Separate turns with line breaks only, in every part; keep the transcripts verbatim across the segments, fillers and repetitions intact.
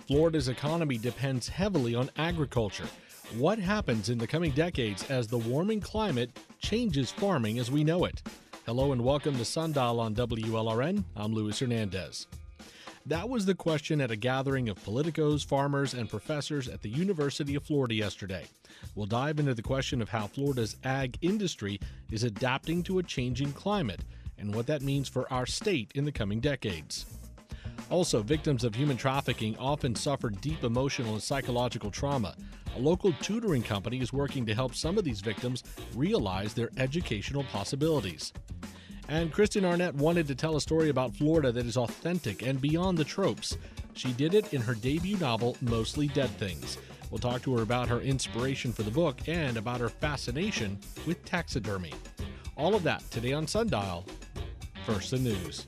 Florida's economy depends heavily on agriculture. What happens in the coming decades as the warming climate changes farming as we know it? Hello and welcome to Sundial on W L R N. I'm Luis Hernandez. That was the question at a gathering of politicos, farmers, and professors at the University of Florida yesterday. We'll dive into the question of how Florida's ag industry is adapting to a changing climate and what that means for our state in the coming decades. Also, victims of human trafficking often suffer deep emotional and psychological trauma. A local tutoring company is working to help some of these victims realize their educational possibilities. And Kristen Arnett wanted to tell a story about Florida that is authentic and beyond the tropes. She did it in her debut novel, Mostly Dead Things. We'll talk to her about her inspiration for the book and about her fascination with taxidermy. All of that today on Sundial. First, the news.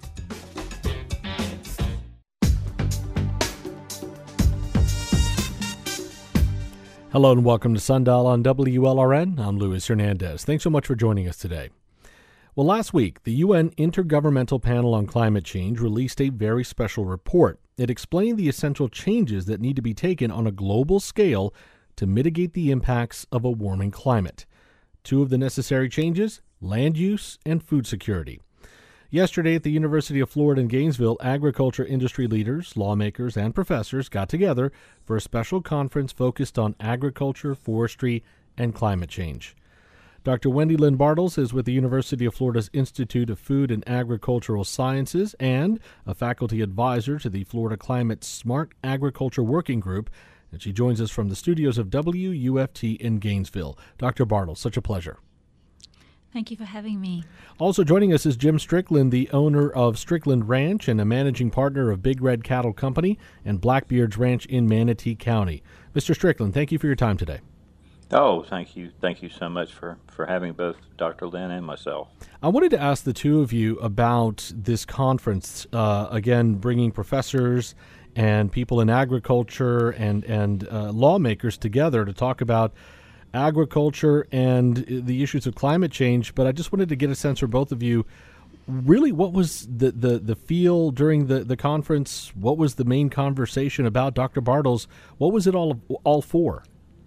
Hello and welcome to Sundial on W L R N. I'm Luis Hernandez. Thanks so much for joining us today. Well, last week, the U N Intergovernmental Panel on Climate Change released a very special report. It explained the essential changes that need to be taken on a global scale to mitigate the impacts of a warming climate. Two of the necessary changes: land use and food security. Yesterday at the University of Florida in Gainesville, agriculture industry leaders, lawmakers, and professors got together for a special conference focused on agriculture, forestry, and climate change. Doctor Wendy Lynn Bartels is with the University of Florida's Institute of Food and Agricultural Sciences and a faculty advisor to the Florida Climate Smart Agriculture Working Group, and she joins us from the studios of W U F T in Gainesville. Doctor Bartels, such a pleasure.
Thank you for having me.
Also joining us is Jim Strickland, the owner of Strickland Ranch and a managing partner of Big Red Cattle Company and Blackbeard's Ranch in Manatee County. Mister Strickland, thank you for your time today.
Oh, thank you. Thank you so much for, for having both Doctor Lynn and myself.
I wanted to ask the two of you about this conference, uh, again, bringing professors and people in agriculture and, and uh, lawmakers together to talk about agriculture and the issues of climate change. But I just wanted to get a sense from both of you, really, what was the, the, the feel during the, the conference? What was the main conversation about? Doctor Bartels, what was it all all for?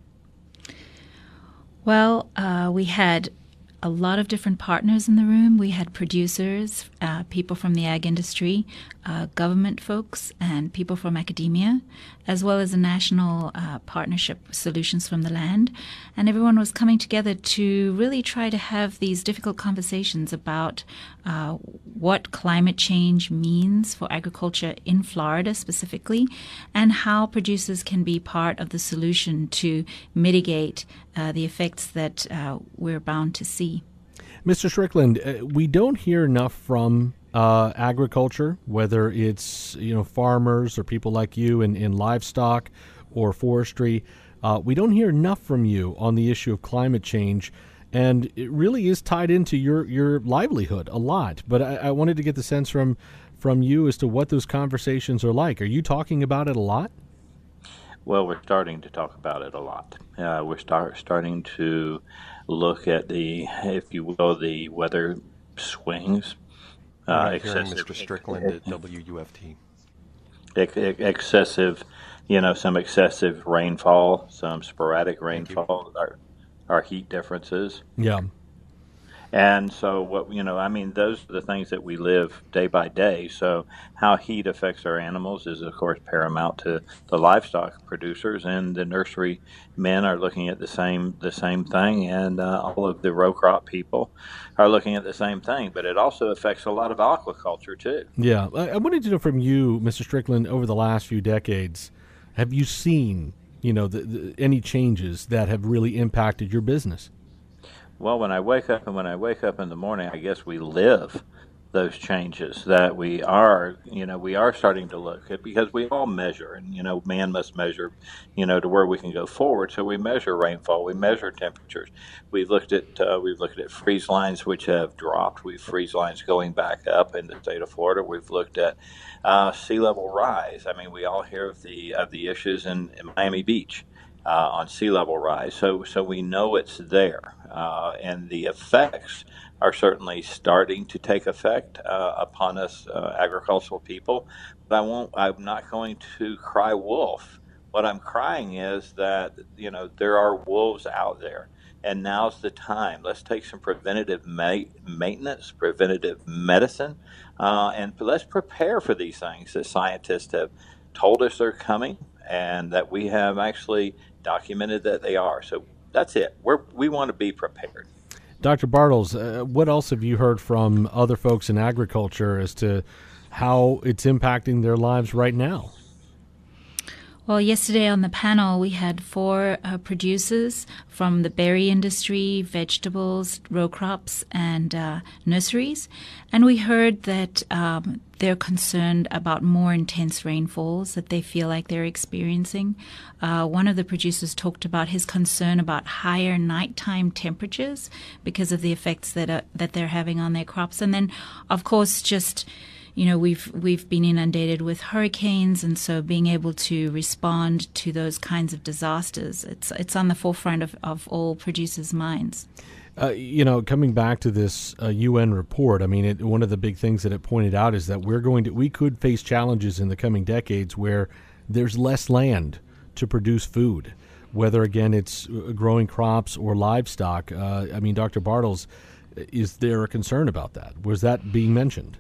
Well, uh, we had a lot of different partners in the room. We had producers, uh, people from the ag industry, uh, government folks, and people from academia, as well as a national uh, partnership, Solutions from the Land. And everyone was coming together to really try to have these difficult conversations about uh, what climate change means for agriculture in Florida specifically, and how producers can be part of the solution to mitigate uh, the effects that uh, we're bound to see.
Mister Strickland, uh, we don't hear enough from uh, agriculture, whether it's you know farmers or people like you in, in livestock or forestry. Uh, we don't hear enough from you on the issue of climate change, and it really is tied into your, your livelihood a lot. But I, I wanted to get the sense from from you as to what those conversations are like. Are you talking about it a lot?
Well, we're starting to talk about it a lot. Uh, we're start starting to look at the, if you will, the weather swings.
Uh,
Uh,
excessive,
excessive,
Mister Strickland at W U F T.
ex- ex- excessive, you know, some excessive rainfall, some sporadic rainfall, our, our heat differences.
Yeah.
And so what, you know, I mean, those are the things that we live day by day. So how heat affects our animals is, of course, paramount to the livestock producers, and the nursery men are looking at the same the same thing, and uh, all of the row crop people are looking at the same thing. But it also affects a lot of aquaculture, too.
Yeah. I, I wanted to know from you, Mister Strickland, over the last few decades, have you seen, you know, the, the, any changes that have really impacted your business?
Well, when I wake up and when I wake up in the morning, I guess we live those changes that we are, you know, we are starting to look at, because we all measure, and, you know, man must measure, you know, to where we can go forward. So we measure rainfall, we measure temperatures. We've looked at, uh, we've looked at freeze lines, which have dropped. We've freeze lines going back up in the state of Florida. We've looked at uh, sea level rise. I mean, we all hear of the, of the issues in, in Miami Beach. uh, on sea level rise. So, so we know it's there, uh, and the effects are certainly starting to take effect uh, upon us uh, agricultural people. But I won't. I'm not going to cry wolf. What I'm crying is that you know there are wolves out there, and now's the time. Let's take some preventative ma- maintenance, preventative medicine, uh, and let's prepare for these things that scientists have told us they're coming, and that we have actually documented that they are. So that's it. We're, we want to be prepared.
Doctor Bartels, uh, what else have you heard from other folks in agriculture as to how it's impacting their lives right now?
Well, yesterday on the panel, we had four uh, producers from the berry industry, vegetables, row crops, and uh, nurseries. And we heard that um, they're concerned about more intense rainfalls that they feel like they're experiencing. Uh, one of the producers talked about his concern about higher nighttime temperatures because of the effects that are, that they're having on their crops. And then, of course, just You know, we've we've been inundated with hurricanes, and so being able to respond to those kinds of disasters, it's it's on the forefront of, of all producers' minds.
Uh, you know, coming back to this uh, U N report, I mean, it, one of the big things that it pointed out is that we're going to we could face challenges in the coming decades where there's less land to produce food, whether again it's growing crops or livestock. Uh, I mean, Doctor Bartels, is there a concern about that? Was that being mentioned?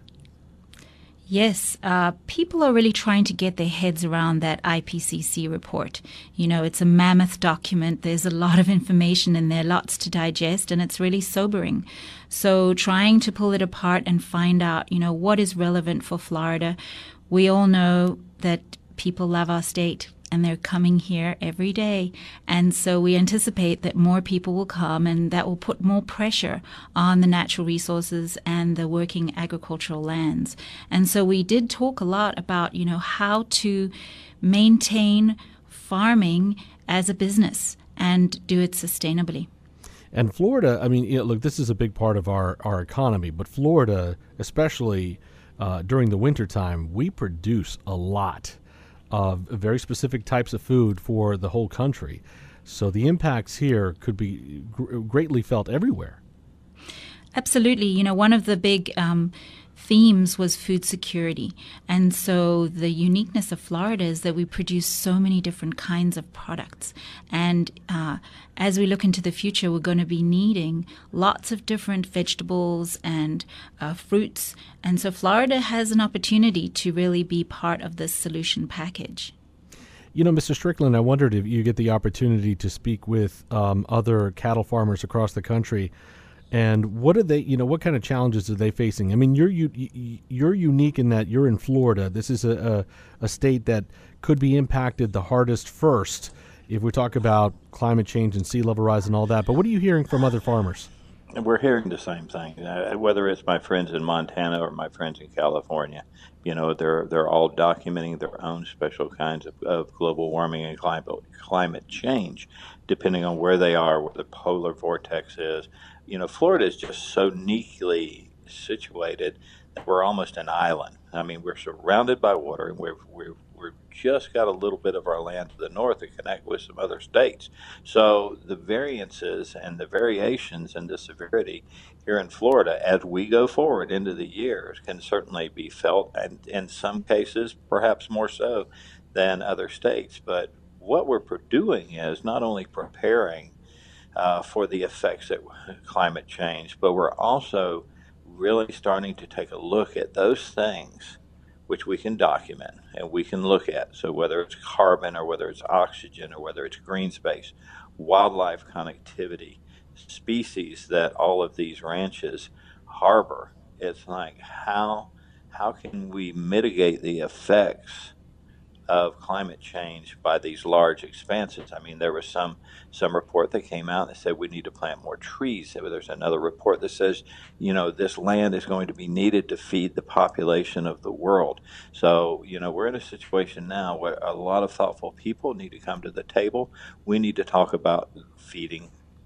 Yes, uh, people are really trying to get their heads around that I P C C report. You know, it's a mammoth document. There's a lot of information in there, lots to digest, and it's really sobering. So trying to pull it apart and find out, you know, what is relevant for Florida. We all know that people love our state, and they're coming here every day. And so we anticipate that more people will come, and that will put more pressure on the natural resources and the working agricultural lands. And so we did talk a lot about, you know, how to maintain farming as a business and do it sustainably.
And Florida, I mean, you know, look, this is a big part of our, our economy, but Florida, especially uh, during the wintertime, we produce a lot of very specific types of food for the whole country. So the impacts here could be gr- greatly felt everywhere.
Absolutely. You know, one of the big um, themes was food security. And so the uniqueness of Florida is that we produce so many different kinds of products. And uh, as we look into the future, we're going to be needing lots of different vegetables and uh, fruits. And so Florida has an opportunity to really be part of this solution package.
You know, Mister Strickland, I wondered if you get the opportunity to speak with um, other cattle farmers across the country. And what are they, you know, what kind of challenges are they facing? I mean, you're you, you're unique in that you're in Florida. This is a, a, a state that could be impacted the hardest first if we talk about climate change and sea level rise and all that. But what are you hearing from other farmers?
And we're hearing the same thing, uh, whether it's my friends in Montana or my friends in California. You know, they're they're all documenting their own special kinds of, of global warming and climate climate change, depending on where they are, where the polar vortex is. You know, Florida is just so uniquely situated that we're almost an island. I mean, we're surrounded by water, and we've we've we've just got a little bit of our land to the north to connect with some other states. So the variances and the variations in the severity here in Florida as we go forward into the years can certainly be felt, and in some cases perhaps more so than other states. But what we're doing is not only preparing uh, for the effects of climate change, but we're also really starting to take a look at those things which we can document and we can look at. So whether it's carbon or whether it's oxygen or whether it's green space, wildlife connectivity, species that all of these ranches harbor, it's like how how can we mitigate the effects of climate change by these large expanses? I mean, there was some some report that came out that said we need to plant more trees. There's another report that says, you know, this land is going to be needed to feed the population of the world. So, you know, we're in a situation now where a lot of thoughtful people need to come to the table. We need to talk about feeding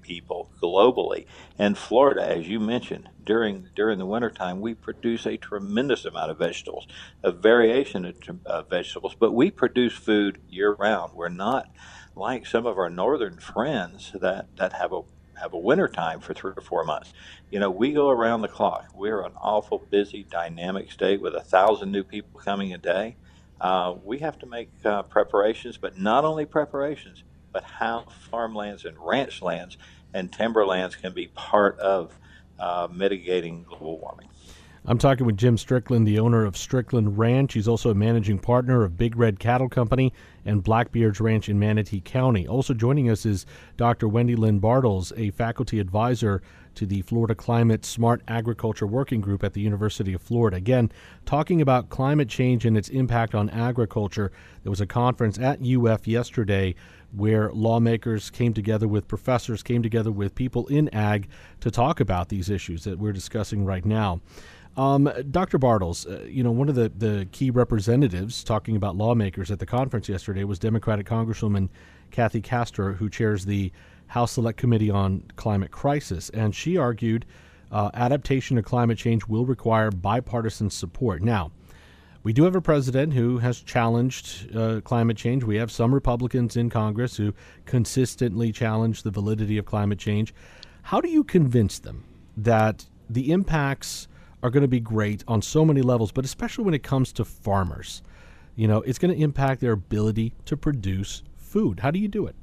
people globally. And Florida, as you mentioned, during during the wintertime, we produce a tremendous amount of vegetables, a variation of uh, vegetables, but we produce food year round. We're not like some of our northern friends that, that have a have a winter time for three or four months. You know, we go around the clock. We're an awful busy, dynamic state with a thousand new people coming a day. Uh, we have to make uh, preparations, but not only preparations, but how farmlands and ranch lands and timberlands can be part of uh, mitigating global warming.
I'm talking with Jim Strickland, the owner of Strickland Ranch. He's also a managing partner of Big Red Cattle Company and Blackbeard's Ranch in Manatee County. Also joining us is Doctor Wendy Lynn Bartles, a faculty advisor to the Florida Climate Smart Agriculture Working Group at the University of Florida. Again, talking about climate change and its impact on agriculture. There was a conference at U F yesterday where lawmakers came together with professors, came together with people in ag to talk about these issues that we're discussing right now. Um, Doctor Bartles, uh, you know, one of the, the key representatives talking about lawmakers at the conference yesterday was Democratic Congresswoman Kathy Castor, who chairs the House Select Committee on Climate Crisis. And she argued uh, adaptation to climate change will require bipartisan support. Now, we do have a president who has challenged uh, climate change. We have some Republicans in Congress who consistently challenge the validity of climate change. How do you convince them that the impacts are going to be great on so many levels, but especially when it comes to farmers? You know, it's going to impact their ability to produce food. How do you do it?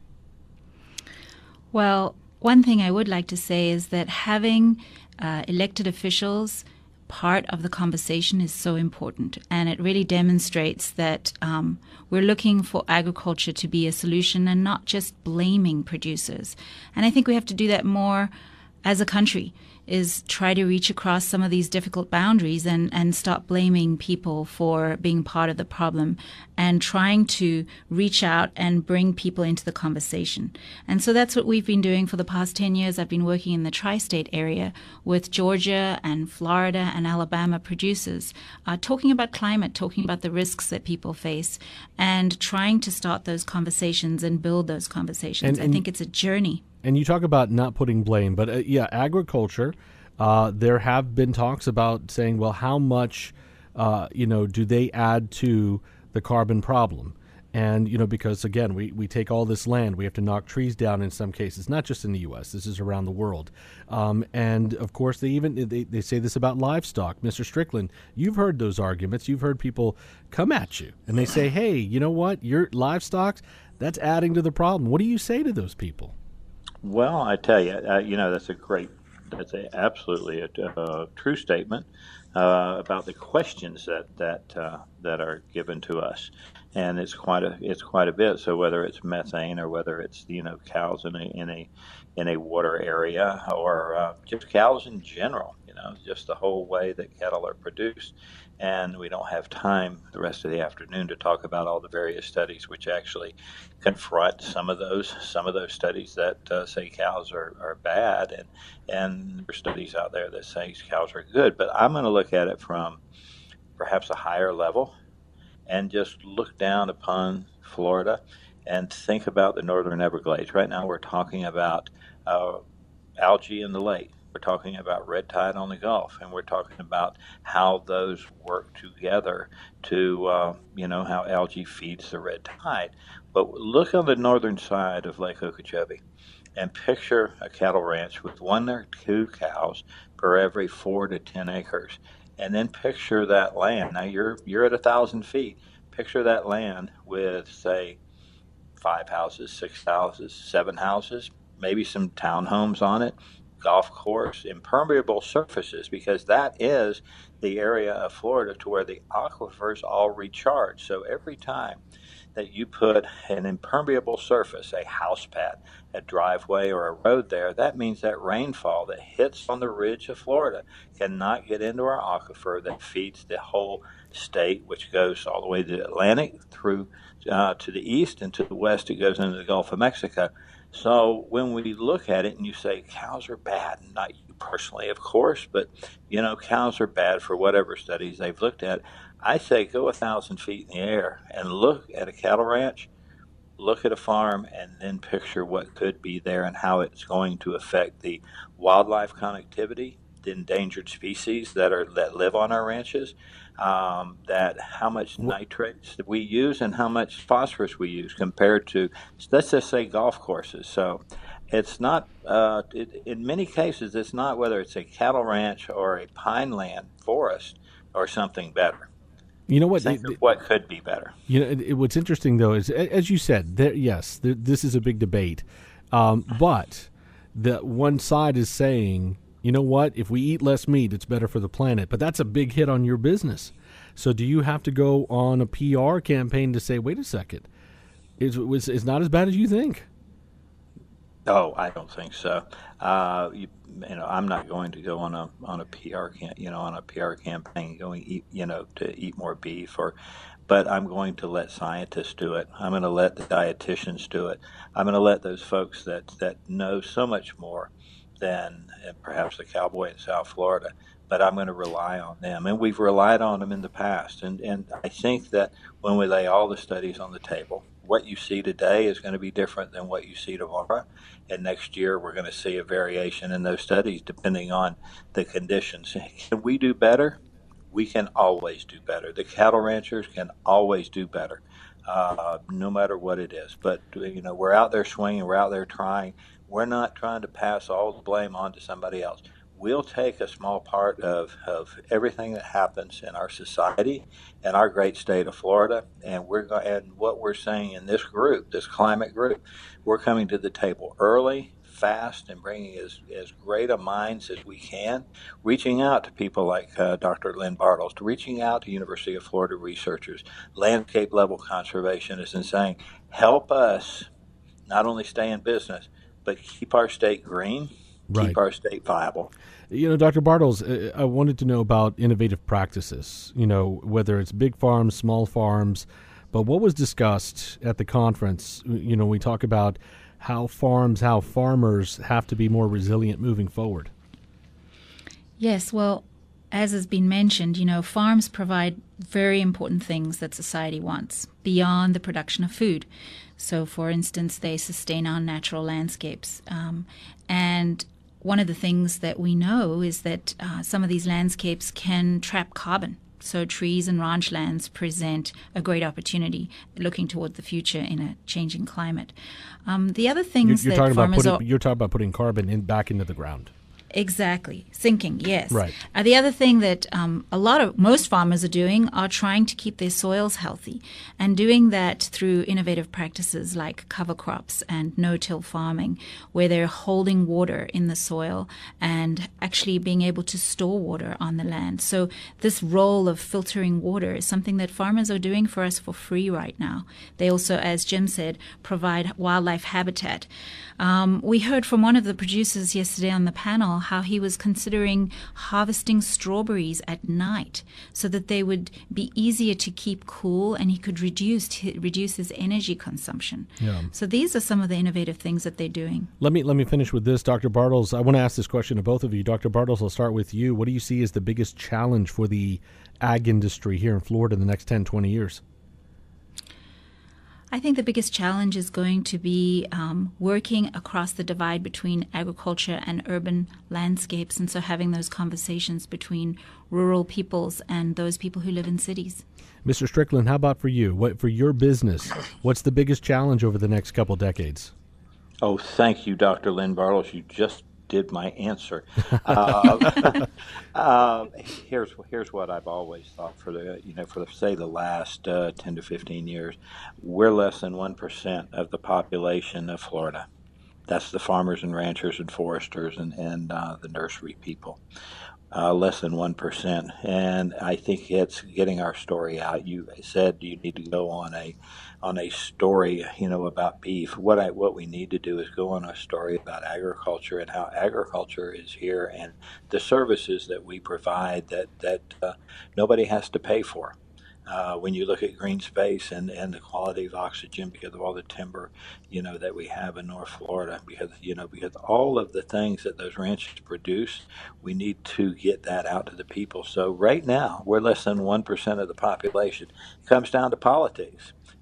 Well, one thing I would like to say is that having uh, elected officials part of the conversation is so important, and it really demonstrates that um, we're looking for agriculture to be a solution and not just blaming producers. And I think we have to do that more as a country, is try to reach across some of these difficult boundaries and, and stop blaming people for being part of the problem and trying to reach out and bring people into the conversation. And so that's what we've been doing for the past ten years. I've been working in the tri-state area with Georgia and Florida and Alabama producers, uh, talking about climate, talking about the risks that people face, and trying to start those conversations and build those conversations. And, and I think it's a journey.
And you talk about not putting blame, but uh, yeah, agriculture, uh, there have been talks about saying, well, how much, uh, you know, do they add to the carbon problem? And, you know, because, again, we, we take all this land, we have to knock trees down in some cases, not just in the U S, this is around the world. Um, and, of course, they even they, they say this about livestock. Mister Strickland, you've heard those arguments. You've heard people come at you, and they say, hey, you know what, your livestock, that's adding to the problem. What do you say to those people?
Well, I tell you, uh, you know, that's a great, that's a, absolutely a, a true statement uh, about the questions that that uh, that are given to us, and it's quite a it's quite a bit. So whether it's methane or whether it's you know cows in a in a in a water area or uh, just cows in general, you know, just the whole way that cattle are produced. And we don't have time the rest of the afternoon to talk about all the various studies which actually confront some of those some of those studies that uh, say cows are, are bad, and and there are studies out there that say cows are good. But I'm going to look at it from perhaps a higher level and just look down upon Florida and think about the northern Everglades. Right now we're talking about uh, algae in the lake. We're talking about red tide on the Gulf, and we're talking about how those work together to, uh, you know, how algae feeds the red tide. But look on the northern side of Lake Okeechobee and picture a cattle ranch with one or two cows per every four to ten acres. And then picture that land. Now you're you're at a thousand feet. Picture that land with, say, five houses, six houses, seven houses, maybe some townhomes on it, golf course, impermeable surfaces, because that is the area of Florida to where the aquifers all recharge. So every time that you put an impermeable surface, a house pad, a driveway, or a road there, that means that rainfall that hits on the ridge of Florida cannot get into our aquifer that feeds the whole state, which goes all the way to the Atlantic, through uh, to the east, and to the west it goes into the Gulf of Mexico. So when we look at it and you say cows are bad, not you personally, of course, but, you know, cows are bad for whatever studies they've looked at, I say go a thousand feet in the air and look at a cattle ranch, look at a farm and then picture what could be there and how it's going to affect the wildlife connectivity, the endangered species that are that live on our ranches, um, that how much nitrates we use and how much phosphorus we use compared to, let's just say, golf courses. So it's not, uh, it, in many cases, it's not whether it's a cattle ranch or a pine land forest or something better.
You know what?
Think
It-
of what could be better.
You know, it, it- what's interesting though is, a- as you said, there, yes, there, this is a big debate, um, but the one side is saying, you know what, if we eat less meat, it's better for the planet. But that's a big hit on your business. So do you have to go on a P R campaign to say, wait a second, it's, it's, it's not as bad as you think?
Oh, I don't think so. Uh, you, you know, I'm not going to go on a on a P R can you know on a P R campaign going eat you know to eat more beef or, but I'm going to let scientists do it. I'm going to let the dietitians do it. I'm going to let those folks that that know so much more than uh, perhaps the cowboy in South Florida. But I'm going to rely on them, and we've relied on them in the past. And and I think that when we lay all the studies on the table, what you see today is going to be different than what you see tomorrow. And next year, we're going to see a variation in those studies depending on the conditions. Can we do better? We can always do better. The cattle ranchers can always do better, uh, no matter what it is. But, you know, we're out there swinging, we're out there trying. We're not trying to pass all the blame on to somebody else. We'll take a small part of, of everything that happens in our society and our great state of Florida, and we're go- and what we're saying in this group, this climate group, we're coming to the table early, fast, and bringing as, as great a minds as we can, reaching out to people like uh, Doctor Lynn Bartles, to reaching out to University of Florida researchers, landscape level conservationists, and saying, help us not only stay in business, but keep our state green,
Right.
keep our state viable.
You know, Doctor Bartles, uh, I wanted to know about innovative practices, you know, whether it's big farms, small farms, but what was discussed at the conference? You know, we talk about how farms, how farmers have to be more resilient moving forward.
Yes, well, as has been mentioned, you know, farms provide very important things that society wants beyond the production of food. So, for instance, they sustain our natural landscapes. Um, and one of the things that we know is that uh, some of these landscapes can trap carbon. So trees and ranch lands present a great opportunity looking toward the future in a changing climate. Um, the other
You're,
things
you're
that
talking about
farmers
putting,
are...
you're talking about putting carbon in back into the ground.
Exactly. Sinking, yes.
Right.
Uh, the other thing that um, a lot of, most farmers are doing are trying to keep their soils healthy, and doing that through innovative practices like cover crops and no-till farming, where they're holding water in the soil and actually being able to store water on the land. So this role of filtering water is something that farmers are doing for us for free right now. They also, as Jim said, provide wildlife habitat. Um, we heard from one of the producers yesterday on the panel how he was considering harvesting strawberries at night so that they would be easier to keep cool and he could reduce reduce his energy consumption.
Yeah.
So these are some of the innovative things that they're doing.
Let me let me finish with this, Doctor Bartles. I want to ask this question to both of you. Doctor Bartles, I'll start with you. What do you see as the biggest challenge for the ag industry here in Florida in the next ten, twenty years?
I think the biggest challenge is going to be um, working across the divide between agriculture and urban landscapes, and so having those conversations between rural peoples and those people who live in cities.
Mister Strickland, how about for you? What for your business? What's the biggest challenge over the next couple decades?
Oh, thank you, Doctor Lynn Bartles. You just did my answer. Uh, uh, here's here's what I've always thought for the you know for the, say the last uh, ten to fifteen years, we're less than one percent of the population of Florida. That's the farmers and ranchers and foresters and and uh, the nursery people. Uh, less than one percent, and I think it's getting our story out. You said you need to go on a on a story, you know, about beef. What I what we need to do is go on a story about agriculture and how agriculture is here and the services that we provide that that uh, nobody has to pay for. Uh, when you look at green space and, and the quality of oxygen because of all the timber, you know, that we have in North Florida, because, you know, because all of the things that those ranches produce, we need to get that out to the people. So right now, we're less than one percent of the population. It comes down to politics.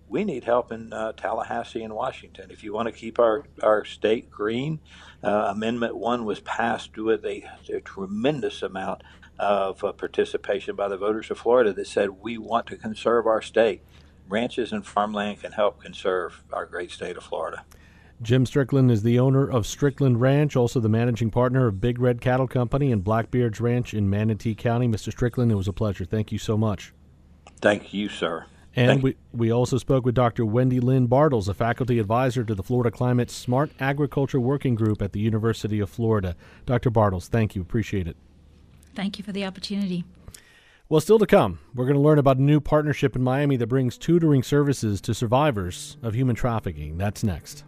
we need help in uh, Tallahassee and Washington. If you want to keep our, our state green, uh, Amendment one was passed with a, a tremendous amount of uh, participation by the voters of Florida that said we want to conserve our state. Ranches and farmland can help conserve our great state of Florida.
Jim Strickland is the owner of Strickland Ranch, also the managing partner of Big Red Cattle Company and Blackbeard's Ranch in Manatee County. Mister Strickland, it was a pleasure. Thank you so much.
Thank you, sir.
And we, we also spoke with Doctor Wendy Lynn Bartles, a faculty advisor to the Florida Climate Smart Agriculture Working Group at the University of Florida. Doctor Bartles, thank you. Appreciate it.
Thank you for the opportunity.
Well, still to come, we're going to learn about a new partnership in Miami that brings tutoring services to survivors of human trafficking. That's next.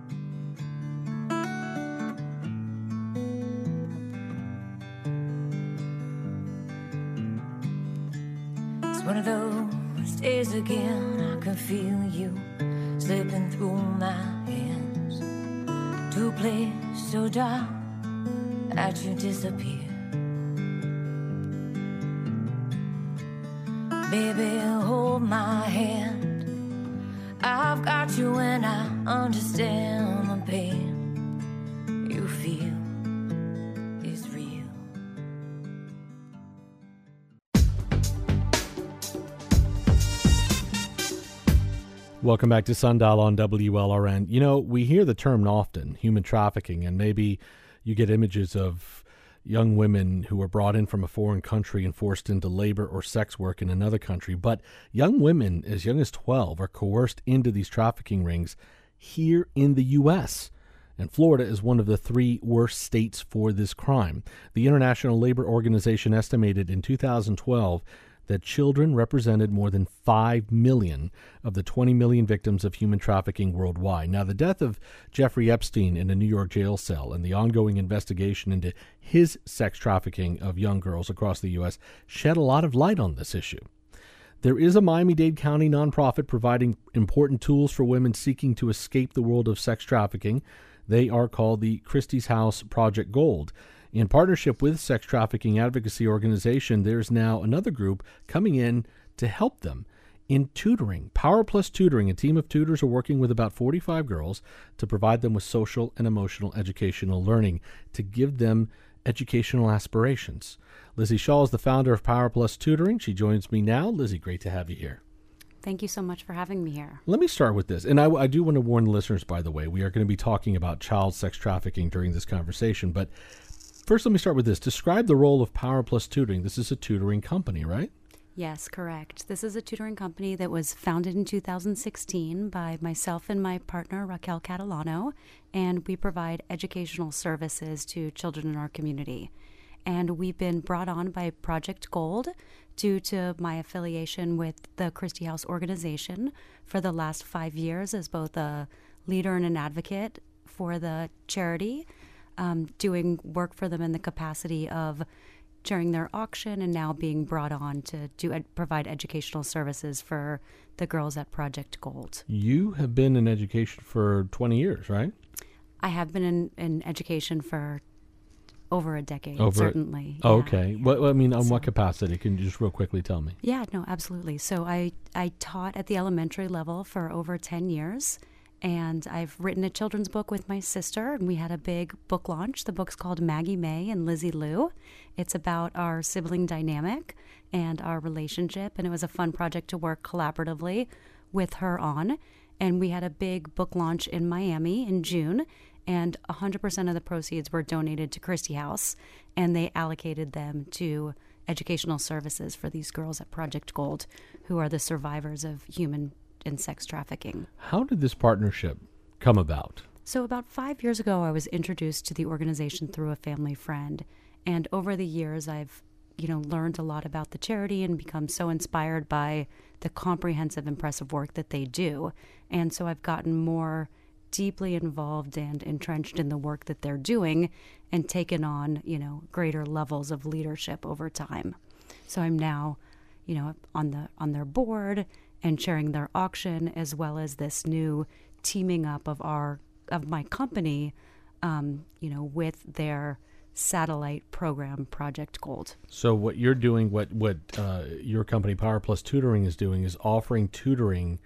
It's one of those days again, I can feel you slipping through my hands to a place so dark that you disappear. Baby, hold my hand. I've got you and I understand the pain you feel is real.
Welcome back to Sundial on W L R N. You know, we hear the term often, human trafficking, and maybe you get images of young women who were brought in from a foreign country and forced into labor or sex work in another country. But young women as young as twelve are coerced into these trafficking rings here in the U S And Florida is one of the three worst states for this crime. The International Labor Organization estimated in two thousand twelve that children represented more than five million of the twenty million victims of human trafficking worldwide. Now, the death of Jeffrey Epstein in a New York jail cell and the ongoing investigation into his sex trafficking of young girls across the U S shed a lot of light on this issue. There is a Miami-Dade County nonprofit providing important tools for women seeking to escape the world of sex trafficking. They are called the Christie's House Project Gold. In partnership with sex trafficking advocacy organization, there's now another group coming in to help them in tutoring. Power Plus Tutoring, a team of tutors are working with about forty-five girls to provide them with social and emotional educational learning to give them educational aspirations. Lizzie Shaw is the founder of Power Plus Tutoring. She joins me now. Lizzie, great to have you here.
Thank you so much for having me here.
Let me start with this. And I, I do want to warn listeners, by the way, we are going to be talking about child sex trafficking during this conversation. But first, let me start with this. Describe the role of Power Plus Tutoring. This is a tutoring company, right?
Yes, correct. This is a tutoring company that was founded in two thousand sixteen by myself and my partner, Raquel Catalano, and we provide educational services to children in our community. And we've been brought on by Project Gold due to my affiliation with the Christie House organization for the last five years as both a leader and an advocate for the charity, um, doing work for them in the capacity of chairing their auction and now being brought on to do ed- provide educational services for the girls at Project Gold.
You have been in education for twenty years, right?
I have been in, in education for over a decade,
Over,
certainly.
Oh,
yeah.
okay. What, I mean, on
So-
what capacity? Can you just real quickly tell me?
Yeah, no, absolutely. So I, I taught at the elementary level for over ten years, and I've written a children's book with my sister, and we had a big book launch. The book's called Maggie May and Lizzie Lou. It's about our sibling dynamic and our relationship, and it was a fun project to work collaboratively with her on. And we had a big book launch in Miami in June, and one hundred percent of the proceeds were donated to Christie House, and they allocated them to educational services for these girls at Project Gold, who are the survivors of human and sex trafficking.
How did this partnership come about?
So about five years ago, I was introduced to the organization through a family friend, and over the years, I've you know learned a lot about the charity and become so inspired by the comprehensive, impressive work that they do, and so I've gotten more deeply involved and entrenched in the work that they're doing and taken on, you know, greater levels of leadership over time. So I'm now, you know, on the on their board and chairing their auction, as well as this new teaming up of our of my company, um, you know, with their satellite program, Project Gold.
So what you're doing, what what uh, your company Power Plus Tutoring is doing, is offering tutoring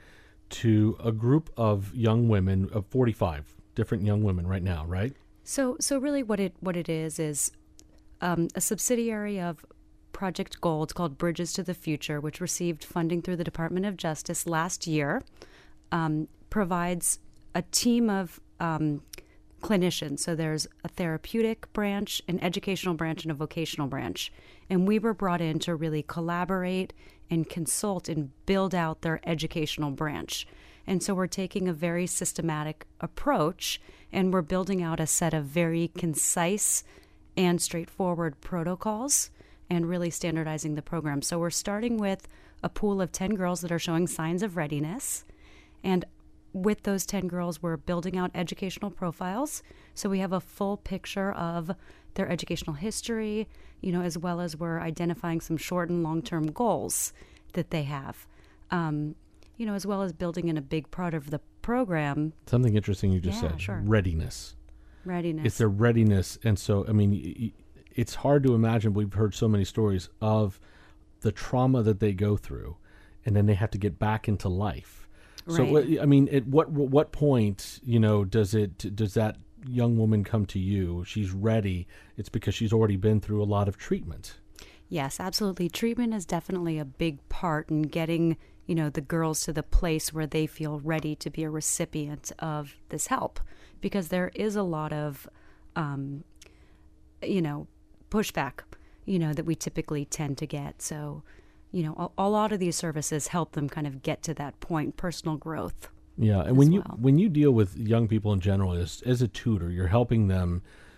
to a group of young women, of forty-five different young women right now, right?
So, so really, what it what it is is um, a subsidiary of Project Gold called Bridges to the Future, which received funding through the Department of Justice last year. Um, provides a team of um, clinicians. So there's a therapeutic branch, an educational branch, and a vocational branch. And we were brought in to really collaborate and consult and build out their educational branch. And so we're taking a very systematic approach, and we're building out a set of very concise and straightforward protocols and really standardizing the program. So we're starting with a pool of ten girls that are showing signs of readiness. And with those ten girls, we're building out educational profiles. So we have a full picture of their educational history, you know, as well as we're identifying some short and long-term goals that they have, um, you know, as well as building in a big part of the program.
Something interesting you just
Yeah,
said,
sure.
readiness.
Readiness.
It's their readiness. And so, I mean, y- y- it's hard to imagine. We've heard so many stories of the trauma that they go through, and then they have to get back into life. So,
Right.
what, I mean, at what what point, you know, does it does that young woman come to you? She's ready. It's because she's already been through a lot of treatment.
Yes, absolutely. Treatment is definitely a big part in getting, you know, the girls to the place where they feel ready to be a recipient of this help, because there is a lot of, um, you know, pushback, you know, that we typically tend to get. So, you know, a, a lot of these services help them kind of get to that point, personal growth.
Yeah, and
as
when you
well.
when you deal with young people in general as as a tutor, you're helping them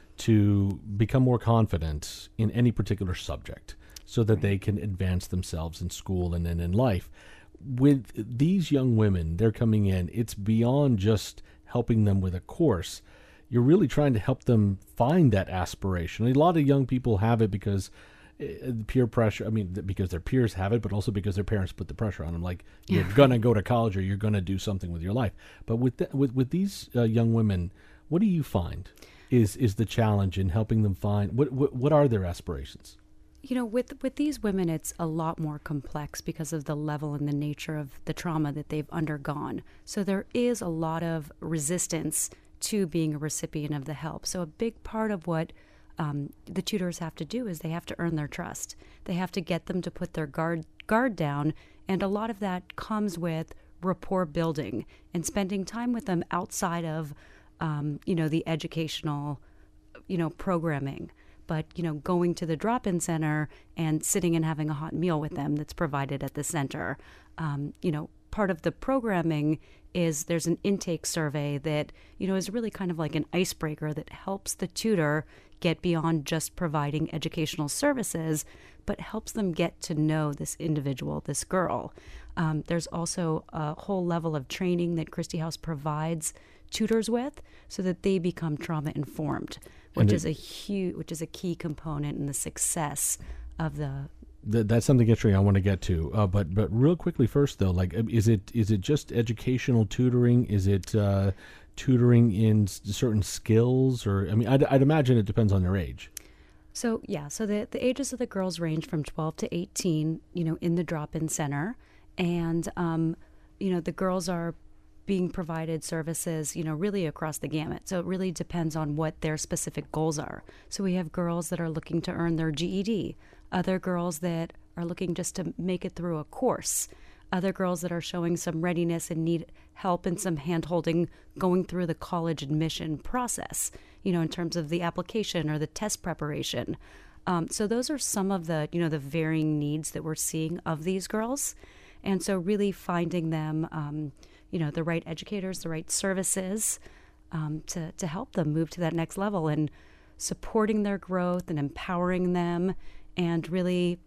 to become more confident in any particular subject so that they can advance themselves in school and then in life. With these young women, they're coming in, it's beyond just helping them with a course. You're really trying to help them find that aspiration. A lot of young people have it because uh, peer pressure, I mean, th- because their peers have it, but also because their parents put the pressure on them, like, you're going to go to college or you're going to do something with your life. But with the, with, with these uh, young women, what do you find is is the challenge in helping them find, what what, what are their aspirations?
You know, with with these women, it's a lot more complex because of the level and the nature of the trauma that they've undergone. So there is a lot of resistance to being a recipient of the help. So a big part of what um, the tutors have to do is they have to earn their trust. They have to get them to put their guard guard down, and a lot of that comes with rapport building and spending time with them outside of, um, you know, the educational, you know, programming. But, you know, going to the drop-in center and sitting and having a hot meal with them that's provided at the center. Um, you know, part of the programming is there's an intake survey that, you know, is really kind of like an icebreaker that helps the tutor get beyond just providing educational services, but helps them get to know this individual, this girl. Um, there's also a whole level of training that Christie House provides tutors with so that they become trauma informed, which
it,
is a huge, which is a key component in the success of the.
Th- that's something interesting I want to get to. Uh, but but real quickly first though, like, is it is it just educational tutoring? Is it uh, tutoring in s- certain skills? Or I mean, I'd, I'd imagine it depends on their age.
So yeah, so the the ages of the girls range from twelve to eighteen. You know, in the drop-in center, and um, you know, the girls are being provided services, you know, really across the gamut. So it really depends on what their specific goals are. So we have girls that are looking to earn their G E D, other girls that are looking just to make it through a course, other girls that are showing some readiness and need help and some hand-holding going through the college admission process, you know, in terms of the application or the test preparation. Um, so those are some of the, you know, the varying needs that we're seeing of these girls. And so really finding them, um, you know, the right educators, the right services um, to, to help them move to that next level, and supporting their growth and empowering them and really,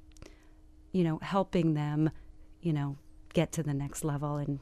you know, helping them, you know, get to the next level and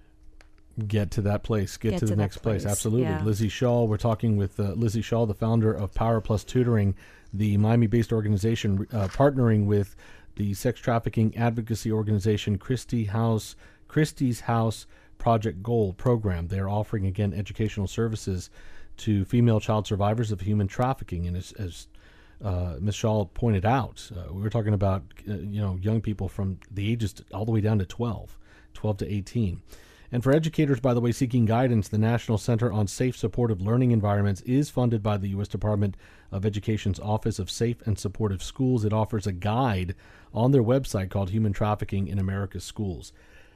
Get to that place, get,
Get
to the
to that
next place.
place,
Absolutely.
yeah.
Lizzie Shaw, we're talking with uh, Lizzie Shaw, the founder of Power Plus Tutoring, the Miami-based organization uh, partnering with the sex trafficking advocacy organization Christie House, Christie's House Project Gold program. They're offering, again, educational services to female child survivors of human trafficking. And as, as uh, Miz Shaw pointed out, uh, we were talking about, uh, you know, young people from the ages to, all the way down to twelve, twelve to eighteen. And for educators, by the way, seeking guidance, the National Center on Safe Supportive Learning Environments is funded by the U S Department of Education's Office of Safe and Supportive Schools. It offers a guide on their website called Human Trafficking in America's Schools.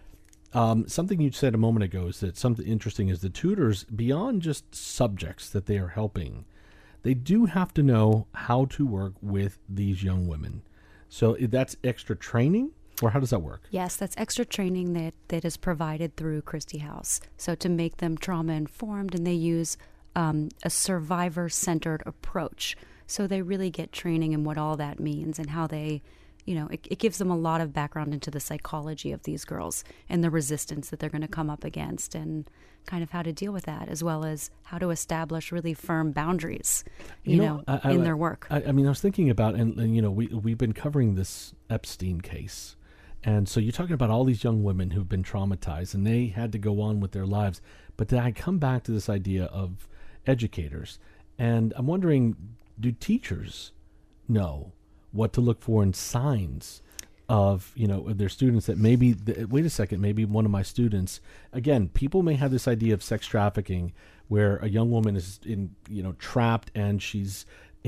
Um, something you said a moment ago is that something interesting is the tutors, beyond just subjects that they are helping, they do have to know how to work with these young women. So that's extra training, or how does that work?
Yes, that's extra training that, that is provided through Christie House. So to make them trauma informed, and they use um, a survivor-centered approach. So they really get training in what all that means and how they, you know, it, it gives them a lot of background into the psychology of these girls and the resistance that they're going to come up against and kind of how to deal with that, as well as how to establish really firm boundaries, you, you know, know I, I, in their work.
I, I mean, I was thinking about, and, and you know, we, we've been covering this Epstein case. And so you're talking about all these young women who've been traumatized and they had to go on with their lives. But then I come back to this idea of educators. And I'm wondering, do teachers know what to look for in signs of, you know, their students that maybe, wait a second, maybe one of my students, again, people may have this idea of sex trafficking where a young woman is in, you know, trapped and she's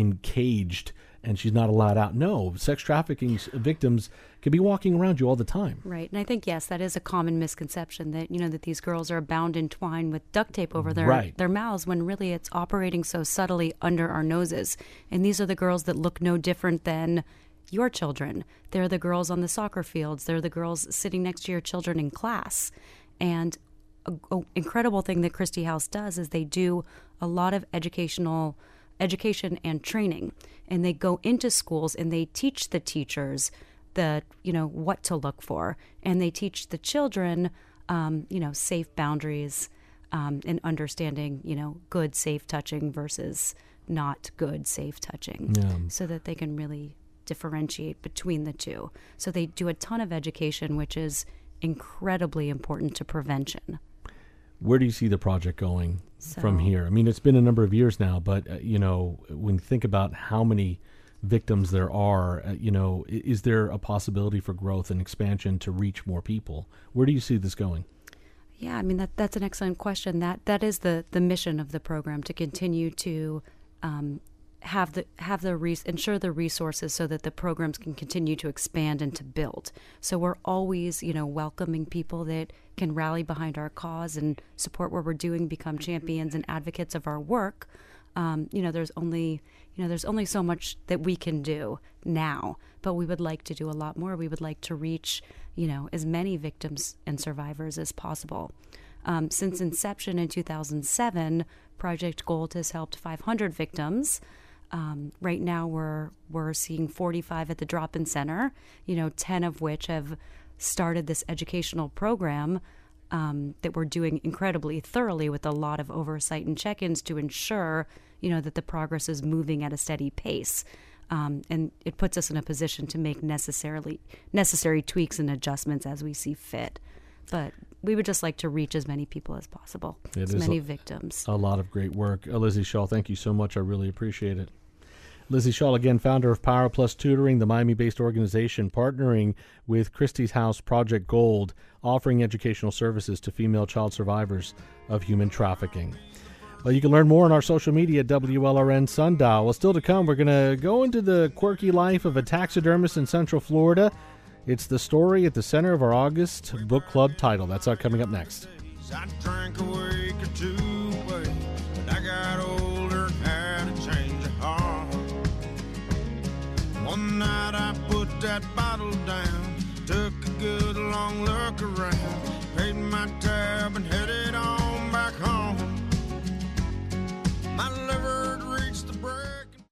encaged and she's not allowed out. No, sex trafficking victims could be walking around you all the time.
Right. And I think, yes, that is a common misconception that, you know, that these girls are bound in twine with duct tape over their,
right.
their mouths, when really it's operating so subtly under our noses. And these are the girls that look no different than your children. They're the girls on the soccer fields. They're the girls sitting next to your children in class. And an incredible thing that Christie House does is they do a lot of educational education and training, and they go into schools and they teach the teachers the, you know, what to look for, and they teach the children, um, you know, safe boundaries, um, and understanding, you know, good safe touching versus not good safe touching,
yeah.
so that they can really differentiate between the two. So they do a ton of education, which is incredibly important to prevention.
Where do you see the project going
so,
from here? I mean, it's been a number of years now, but, uh, you know, when you think about how many victims there are, uh, you know, is there a possibility for growth and expansion to reach more people? Where do you see this going?
Yeah, I mean, that that's an excellent question. That that is the, the mission of the program, to continue to um, have the have the res- ensure the resources so that the programs can continue to expand and to build. So we're always, you know, welcoming people that can rally behind our cause and support what we're doing, become champions and advocates of our work. Um, you know, there's only, you know, there's only so much that we can do now, but we would like to do a lot more. We would like to reach, you know, as many victims and survivors as possible. Um, since inception in two thousand seven, Project Gold has helped five hundred victims. Um, right now, we're we're seeing forty-five at the drop-in center. You know, ten of which have started this educational program um, that we're doing incredibly thoroughly, with a lot of oversight and check-ins to ensure, you know, that the progress is moving at a steady pace. Um, and it puts us in a position to make necessarily necessary tweaks and adjustments as we see fit. But we would just like to reach as many people as possible,
it
as many a, victims.
A lot of great work. Uh, Lizzie Shaw, thank you so much. I really appreciate it. Lizzie Shaw, again, founder of Power Plus Tutoring, the Miami-based organization partnering with Christie's House Project Gold, offering educational services to female child survivors of human trafficking. Well, you can learn more on our social media at W L R N Sundial. Well, still to come, we're going to go into the quirky life of a taxidermist in Central Florida. It's the story at the center of our August book club title. That's all coming up next.
I drank a week or two away, but I got older and had to change of heart. One night I put that bottle down, took a good long look around, paid my tab and headed on back home. My liver had reached the break.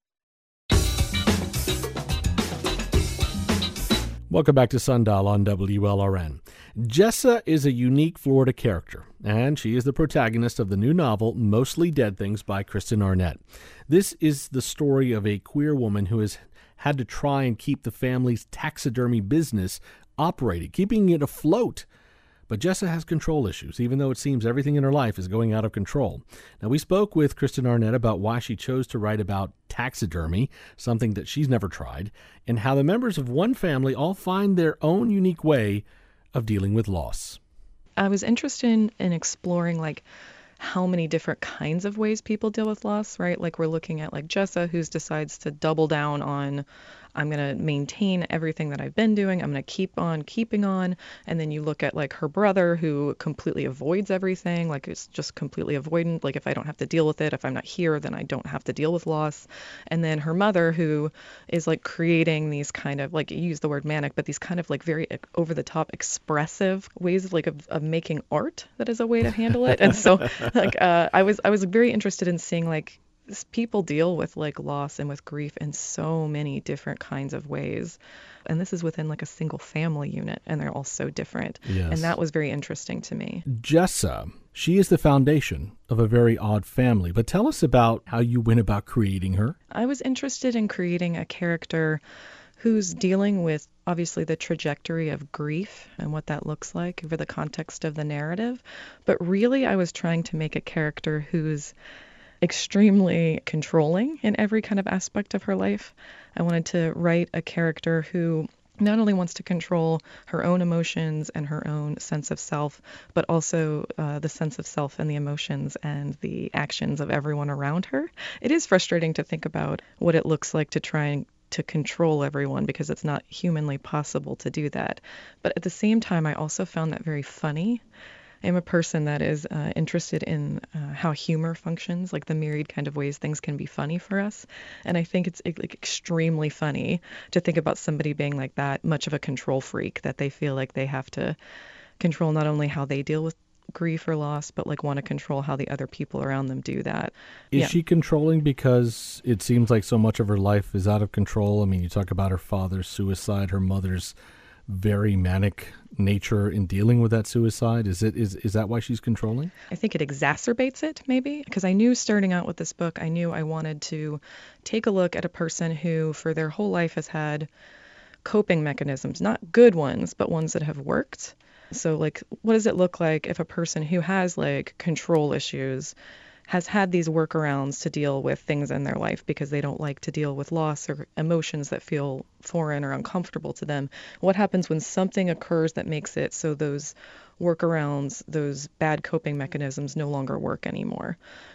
Welcome back to Sundial on W L R N. Jessa is a unique Florida character, and she is the protagonist of the new novel, Mostly Dead Things by Kristen Arnett. This is the story of a queer woman who has had to try and keep the family's taxidermy business operating, keeping it afloat. But Jessa has control issues, even though it seems everything in her life is going out of control. Now, we spoke with Kristen Arnett about why she chose to write about taxidermy, something that she's never tried, and how the members of one family all find their own unique way of dealing with loss.
I was interested in, in exploring like how many different kinds of ways people deal with loss, right? Like we're looking at like Jessa, who decides to double down on, I'm going to maintain everything that I've been doing. I'm going to keep on keeping on. And then you look at like her brother, who completely avoids everything, like it's just completely avoidant. Like if I don't have to deal with it, if I'm not here, then I don't have to deal with loss. And then her mother, who is like creating these kind of like, you use the word manic, but these kind of like very over the top expressive ways of like of, of making art that is a way to handle it. And so like uh, I was I was very interested in seeing like people deal with like loss and with grief in so many different kinds of ways. And this is within like a single family unit, and they're all so different.
Yes.
And that was very interesting to me.
Jessa, she is the foundation of a very odd family, but tell us about how you went about creating her.
I was interested in creating a character who's dealing with obviously the trajectory of grief and what that looks like over the context of the narrative. But really, I was trying to make a character who's extremely controlling in every kind of aspect of her life. I wanted to write a character who not only wants to control her own emotions and her own sense of self, but also uh, the sense of self and the emotions and the actions of everyone around her. It is frustrating to think about what it looks like to try and to control everyone, because it's not humanly possible to do that. But at the same time, I also found that very funny. I'm a person that is uh, interested in uh, how humor functions, like the myriad kind of ways things can be funny for us. And I think it's like extremely funny to think about somebody being like that much of a control freak, that they feel like they have to control not only how they deal with grief or loss, but like want to control how the other people around them do that.
Is
Yeah.
she controlling because it seems like so much of her life is out of control? I mean, you talk about her father's suicide, her mother's very manic nature in dealing with that suicide. Is it is is that why she's controlling?
I think it exacerbates it, maybe, because I knew starting out with this book, I knew I wanted to take a look at a person who for their whole life has had coping mechanisms, not good ones, but ones that have worked. So like, what does it look like if a person who has like control issues has had these workarounds to deal with things in their life because they don't like to deal with loss or emotions that feel foreign or uncomfortable to them? What happens when something occurs that makes it so those workarounds, those bad coping mechanisms no longer work anymore?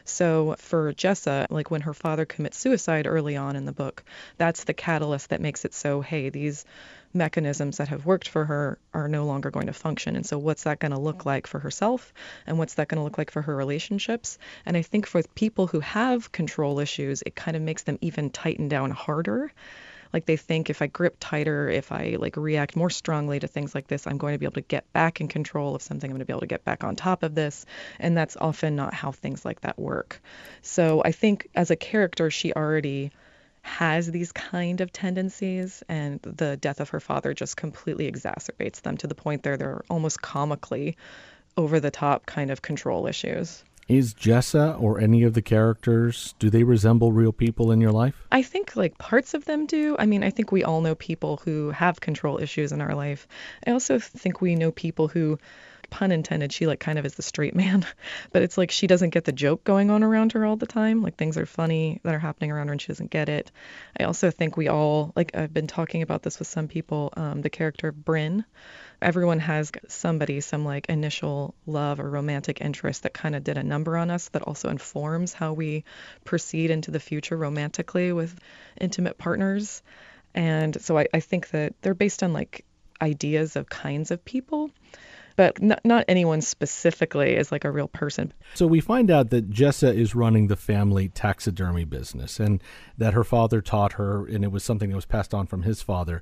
So for Jessa, like when her father commits suicide early on in the book, that's the catalyst that makes it so, hey, these mechanisms that have worked for her are no longer going to function. And so what's that going to look like for herself? And what's that going to look like for her relationships? And I think for people who have control issues, it kind of makes them even tighten down harder. Like they think if I grip tighter, if I like react more strongly to things like this, I'm going to be able to get back in control of something. I'm going to be able to get back on top of this. And that's often not how things like that work. So I think as a character, she already has these kind of tendencies, and the death of her father just completely exacerbates them to the point that they're almost comically over the top kind of control issues.
Is Jessa or any of the characters, do they resemble real people in your life?
I think like parts of them do. I mean, I think we all know people who have control issues in our life. I also think we know people who, pun intended, she like kind of is the straight man, but it's like she doesn't get the joke going on around her all the time. Like things are funny that are happening around her and she doesn't get it. I also think we all, like I've been talking about this with some people, um, the character of Bryn. Everyone has somebody, some like initial love or romantic interest that kind of did a number on us that also informs how we proceed into the future romantically with intimate partners. And so I, I think that they're based on like ideas of kinds of people, but not, not anyone specifically as like a real person.
So we find out that Jessa is running the family taxidermy business and that her father taught her, and it was something that was passed on from his father.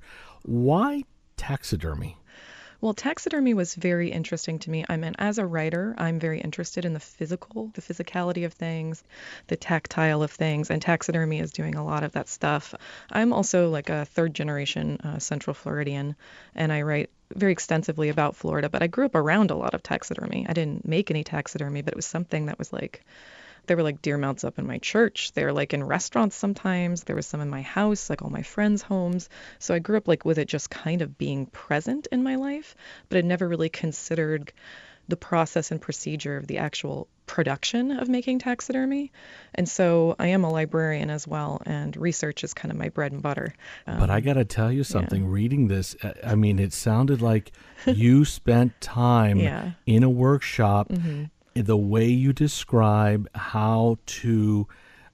Why taxidermy?
Well, taxidermy was very interesting to me. I mean, as a writer, I'm very interested in the physical, the physicality of things, the tactile of things, and taxidermy is doing a lot of that stuff. I'm also like a third generation uh, Central Floridian, and I write very extensively about Florida, but I grew up around a lot of taxidermy. I didn't make any taxidermy, but it was something that was like, there were like deer mounts up in my church. They were like in restaurants sometimes. There was some in my house, like all my friends' homes. So I grew up like with it just kind of being present in my life, but I never really considered the process and procedure of the actual production of making taxidermy. And so I am a librarian as well, and research is kind of my bread and butter. Um,
but I got to tell you something,
yeah.
reading this, I mean, it sounded like you spent time
yeah.
in a workshop,
mm-hmm.
the way you describe how to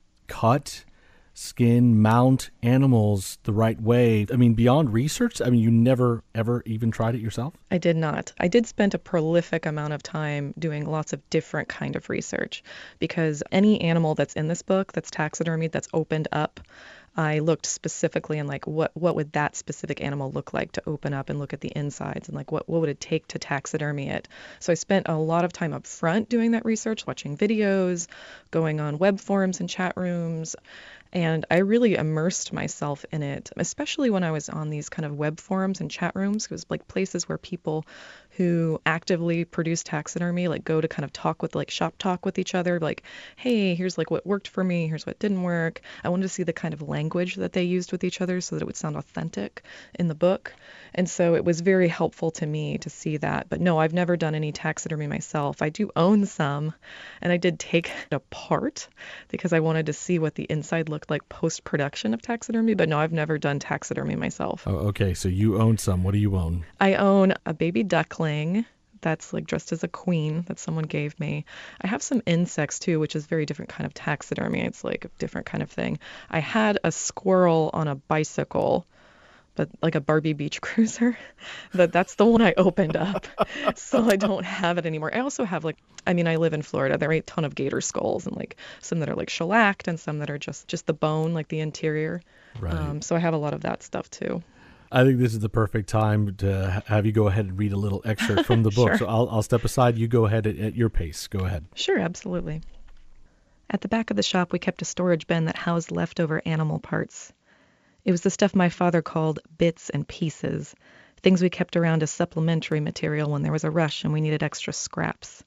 cut, skin, mount animals the right way. I mean, beyond research, I mean, you never, ever even tried it yourself?
I did not. I did spend a prolific amount of time doing lots of different kind of research, because any animal that's in this book that's taxidermied, that's opened up, I looked specifically in like what what would that specific animal look like to open up and look at the insides, and like what, what would it take to taxidermy it. So I spent a lot of time up front doing that research, watching videos, going on web forums and chat rooms. And I really immersed myself in it, especially when I was on these kind of web forums and chat rooms. It was like places where people who actively produce taxidermy like go to kind of talk with like shop talk with each other, like, hey, here's like what worked for me, here's what didn't work. I wanted to see the kind of language that they used with each other so that it would sound authentic in the book. And so it was very helpful to me to see that. But no, I've never done any taxidermy myself. I do own some, and I did take it apart because I wanted to see what the inside looked like post-production of taxidermy. But no, I've never done taxidermy myself.
Oh, okay, so you own some. What do you own?
I own a baby duckling that's like dressed as a queen that someone gave me. I have some insects too, which is very different kind of taxidermy. It's like a different kind of thing. I had a squirrel on a bicycle, but like a Barbie beach cruiser. But that's the one I opened up. So I don't have it anymore. I also have like, I mean, I live in Florida. There are a ton of gator skulls, and like some that are like shellacked and some that are just, just the bone, like the interior.
Right.
Um, so I have a lot of that stuff too.
I think this is the perfect time to have you go ahead and read a little excerpt from the book.
Sure.
So I'll, I'll step aside. You go ahead at, at your pace. Go ahead.
Sure, absolutely. At the back of the shop, we kept a storage bin that housed leftover animal parts. It was the stuff my father called bits and pieces, things we kept around as supplementary material when there was a rush and we needed extra scraps.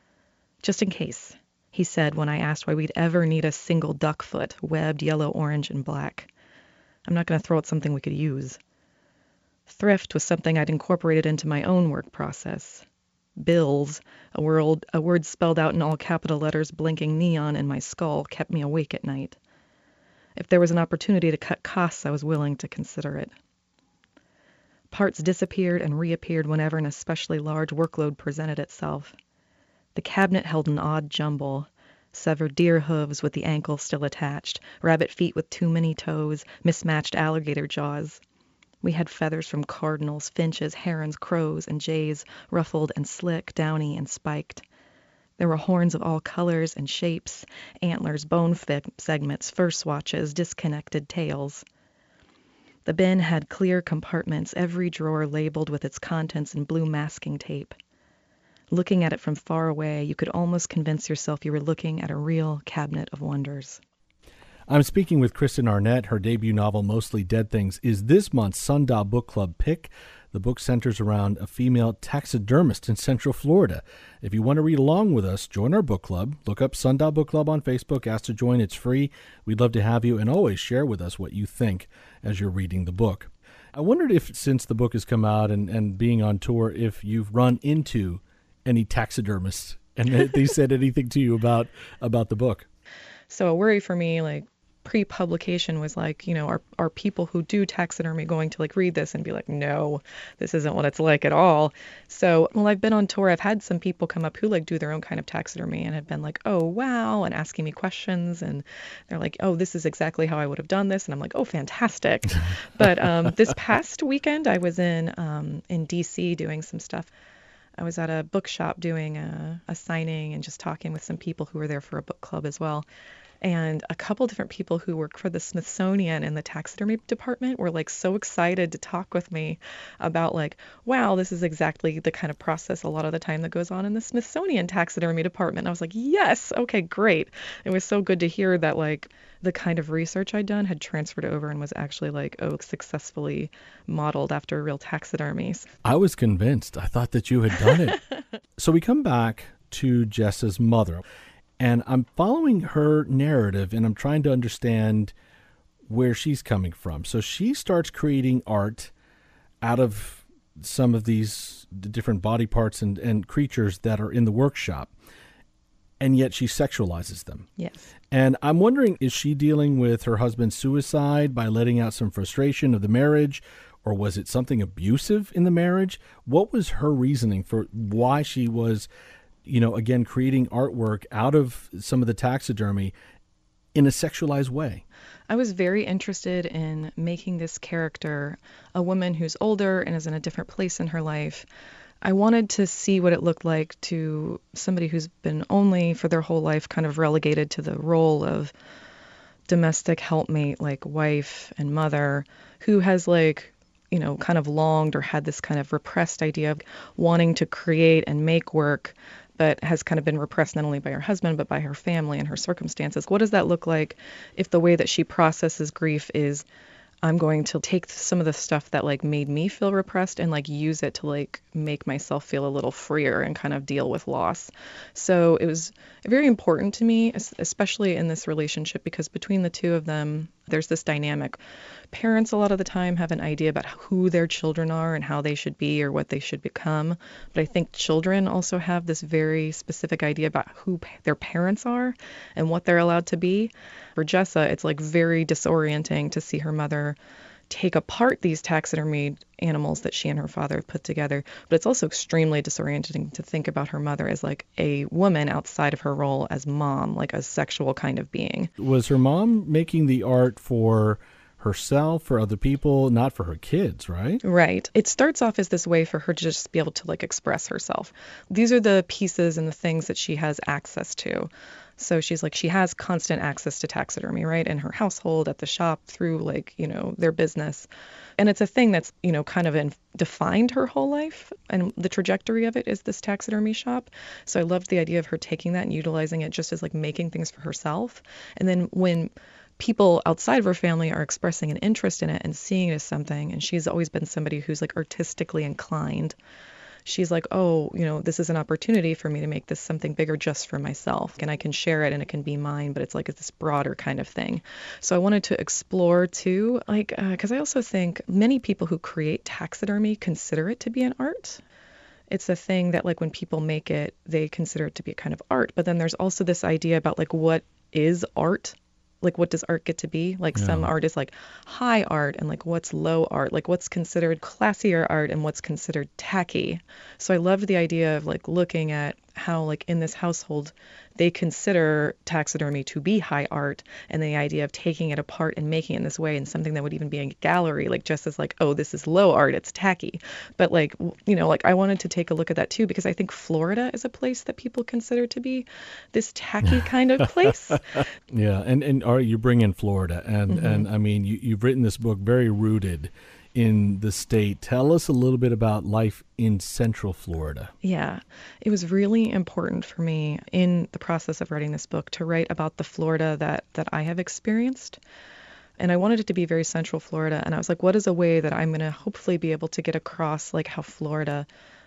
Just in case, he said when I asked why we'd ever need a single duck foot, webbed yellow, orange, and black. I'm not going to throw out something we could use. Thrift was something I'd incorporated into my own work process. Bills, a word, a word spelled out in all capital letters blinking neon in my skull, kept me awake at night. If there was an opportunity to cut costs, I was willing to consider it. Parts disappeared and reappeared whenever an especially large workload presented itself. The cabinet held an odd jumble: severed deer hooves with the ankle still attached, rabbit feet with too many toes, mismatched alligator jaws. We had feathers from cardinals, finches, herons, crows, and jays, ruffled and slick, downy and spiked. There were horns of all colors and shapes, antlers, bone fi- segments, fur swatches, disconnected tails. The bin had clear compartments, every drawer labeled with its contents in blue masking tape. Looking at it from far away, you could almost convince yourself you were looking at a real cabinet of wonders.
I'm speaking with Kristen Arnett. Her debut novel, Mostly Dead Things, is this month's Sundial Book Club pick. The book centers around a female taxidermist in Central Florida. If you want to read along with us, join our book club. Look up Sundial Book Club on Facebook. Ask to join. It's free. We'd love to have you, and always share with us what you think as you're reading the book. I wondered if, since the book has come out and, and being on tour, if you've run into any taxidermists and they said anything to you about about the book.
So a worry for me, like, pre-publication was like, you know, are are people who do taxidermy going to like read this and be like, no, this isn't what it's like at all. So, well, I've been on tour. I've had some people come up who like do their own kind of taxidermy and have been like, oh, wow, and asking me questions. And they're like, oh, this is exactly how I would have done this. And I'm like, oh, fantastic. But um, this past weekend, I was in um, in D C doing some stuff. I was at a bookshop doing a, a signing and just talking with some people who were there for a book club as well. And a couple different people who work for the Smithsonian in the taxidermy department were like so excited to talk with me about like, wow, this is exactly the kind of process a lot of the time that goes on in the Smithsonian taxidermy department. And I was like, yes, okay, great. It was so good to hear that like the kind of research I'd done had transferred over and was actually like, oh, successfully modeled after real taxidermies.
I was convinced. I thought that you had done it. So we come back to Jessa's mother. And I'm following her narrative, and I'm trying to understand where she's coming from. So she starts creating art out of some of these different body parts and, and creatures that are in the workshop, and yet she sexualizes them.
Yes.
And I'm wondering, is she dealing with her husband's suicide by letting out some frustration of the marriage, or was it something abusive in the marriage? What was her reasoning for why she was, you know, again, creating artwork out of some of the taxidermy in a sexualized way?
I was very interested in making this character a woman who's older and is in a different place in her life. I wanted to see what it looked like to somebody who's been only for their whole life kind of relegated to the role of domestic helpmate, like wife and mother, who has like, you know, kind of longed or had this kind of repressed idea of wanting to create and make work, but has kind of been repressed not only by her husband, but by her family and her circumstances. What does that look like if the way that she processes grief is, I'm going to take some of the stuff that like made me feel repressed and like use it to like make myself feel a little freer and kind of deal with loss. So it was very important to me, especially in this relationship, because between the two of them, there's this dynamic. Parents a lot of the time have an idea about who their children are and how they should be or what they should become. But I think children also have this very specific idea about who pa- their parents are and what they're allowed to be. For Jessa, it's like very disorienting to see her mother take apart these taxidermied animals that she and her father have put together. But it's also extremely disorienting to think about her mother as like a woman outside of her role as mom, like a sexual kind of being.
Was her mom making the art for herself, for other people, not for her kids, right?
Right. It starts off as this way for her to just be able to like express herself. These are the pieces and the things that she has access to. So she's like, she has constant access to taxidermy, right? In her household, at the shop, through like, you know, their business. And it's a thing that's, you know, kind of in, defined her whole life. And the trajectory of it is this taxidermy shop. So I loved the idea of her taking that and utilizing it just as like making things for herself. And then when people outside of her family are expressing an interest in it and seeing it as something, and she's always been somebody who's like artistically inclined, she's like, oh, you know, this is an opportunity for me to make this something bigger just for myself. And I can share it and it can be mine, but it's like it's this broader kind of thing. So I wanted to explore too, like, because uh, I also think many people who create taxidermy consider it to be an art. It's a thing that like when people make it, they consider it to be a kind of art. But then there's also this idea about like what is art? Like, what does art get to be? Like, yeah. Some art is like high art, and like what's low art, like what's considered classier art and what's considered tacky. So I loved the idea of like looking at how like in this household they consider taxidermy to be high art, and the idea of taking it apart and making it in this way and something that would even be in a gallery, like just as like, oh, this is low art, it's tacky. But like, you know, like I wanted to take a look at that too, because I think Florida is a place that people consider to be this tacky kind of place.
Yeah, and and are you bring in Florida, and mm-hmm. and I mean, you, you've written this book very rooted in the state. Tell us a little bit about life in Central Florida.
Yeah, it was really important for me in the process of writing this book to write about the Florida that, that I have experienced. And I wanted it to be very Central Florida. And I was like, what is a way that I'm going to hopefully be able to get across like how Florida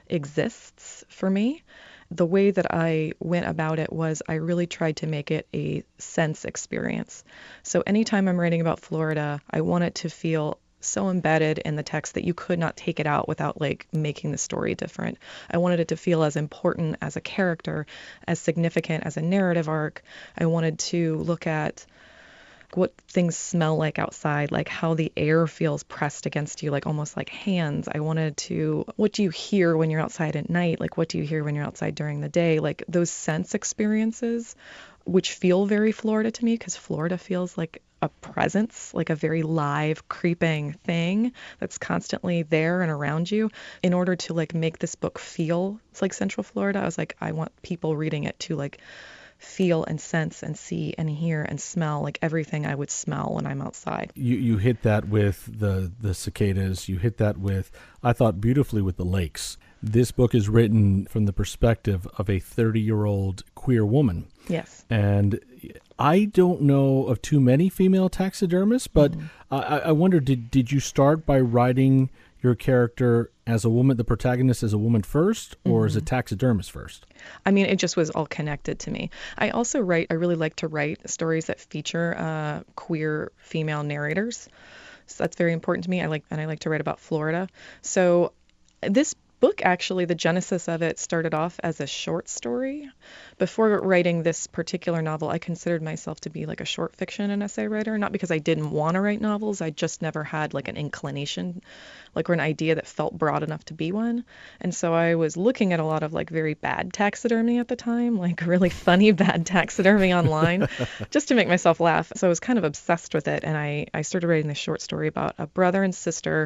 exists for me? The way that I went about it was I really tried to make it a sense experience. So anytime I'm writing about Florida, I want it to feel so embedded in the text that you could not take it out without like making the story different. I wanted it to feel as important as a character, as significant as a narrative arc. I wanted to look at what things smell like outside, like how the air feels pressed against you, like almost like hands. I wanted to, what do you hear when you're outside at night? Like what do you hear when you're outside during the day? Like those sense experiences, which feel very Florida to me, because Florida feels like a presence, like a very live, creeping thing that's constantly there and around you. In order to like make this book feel like Central Florida, I was like, I want people reading it to like feel and sense and see and hear and smell like everything I would smell when I'm outside.
You you hit that with the the cicadas. You hit that with, I thought, beautifully with the lakes. This book is written from the perspective of a thirty-year-old queer woman.
Yes.
And I don't know of too many female taxidermists, but mm-hmm. I, I wonder, did did you start by writing your character as a woman, the protagonist as a woman first, or mm-hmm. as a taxidermist first?
I mean, it just was all connected to me. I also write, I really like to write stories that feature uh, queer female narrators. So that's very important to me. I like, and I like to write about Florida. So This book, actually, the genesis of it started off as a short story. Before writing this particular novel, I considered myself to be like a short fiction and essay writer, not because I didn't want to write novels. I just never had like an inclination, like or an idea that felt broad enough to be one. And so I was looking at a lot of like very bad taxidermy at the time, like really funny bad taxidermy online, just to make myself laugh. So I was kind of obsessed with it, and I, I started writing this short story about a brother and sister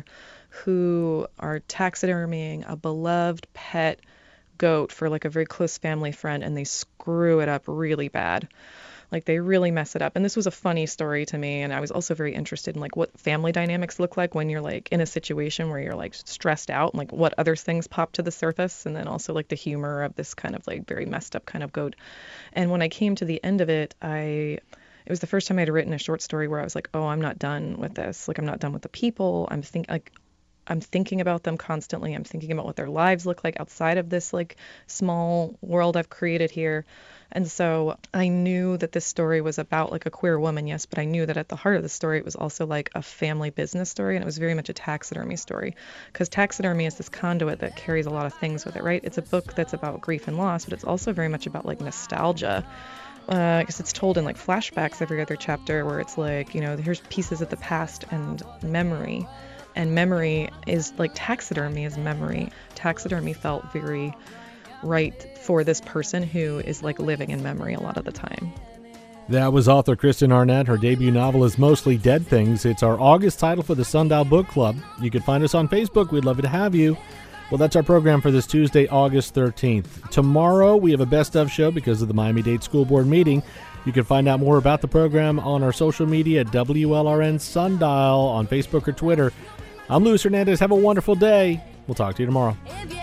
who are taxidermying a beloved pet goat for like a very close family friend, and they screw it up really bad. Like they really mess it up. And this was a funny story to me, and I was also very interested in like what family dynamics look like when you're like in a situation where you're like stressed out, and like what other things pop to the surface, and then also like the humor of this kind of like very messed up kind of goat. And when I came to the end of it, I it was the first time I'd written a short story where I was like, oh, I'm not done with this. Like I'm not done with the people. I'm think like I'm thinking about them constantly. I'm thinking about what their lives look like outside of this like small world I've created here. And so I knew that this story was about like a queer woman, yes, but I knew that at the heart of the story, it was also like a family business story, and it was very much a taxidermy story, because taxidermy is this conduit that carries a lot of things with it, right? It's a book that's about grief and loss, but it's also very much about like nostalgia. Uh, because it's told in like flashbacks every other chapter, where it's like, you know, here's pieces of the past and memory. And memory is like taxidermy is memory. Taxidermy felt very right for this person who is like living in memory a lot of the time.
That was author Kristen Arnett. Her debut novel is Mostly Dead Things. It's our August title for the Sundial Book Club. You can find us on Facebook. We'd love to have you. Well, that's our program for this Tuesday, August thirteenth. Tomorrow, we have a best of show because of the Miami-Dade School Board meeting. You can find out more about the program on our social media at W L R N Sundial on Facebook or Twitter. I'm Luis Hernandez. Have a wonderful day. We'll talk to you tomorrow.